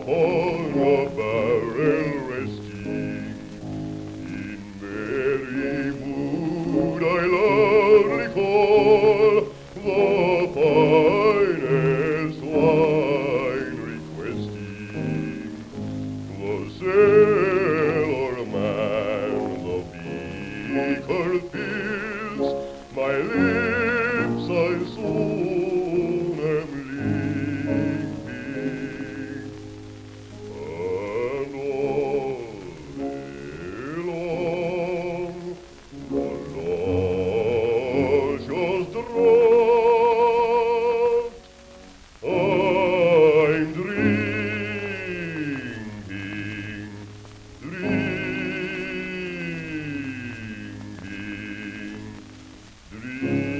upon a barrel resting. In merry mood I loudly call the finest wine requesting. The sailor man the beaker fills, my lips I soon am licking, and all day long the luscious draught I'm drinking, drinking.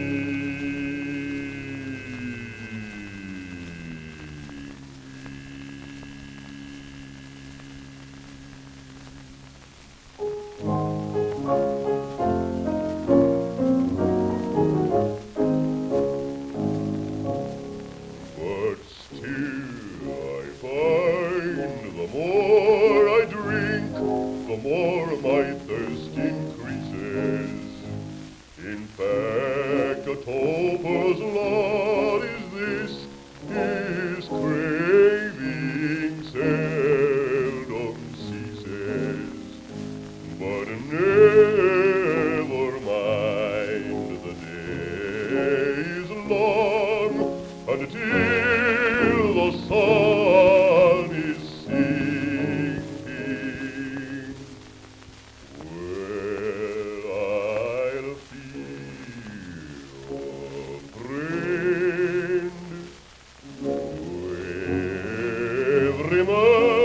But still I find the more I drink, the more my thirst increases. In fact, a toper's lot is this, his craving seldom ceases. But never mind, the day is long until the sun is sinking. Well, I'll feel a friend to every man.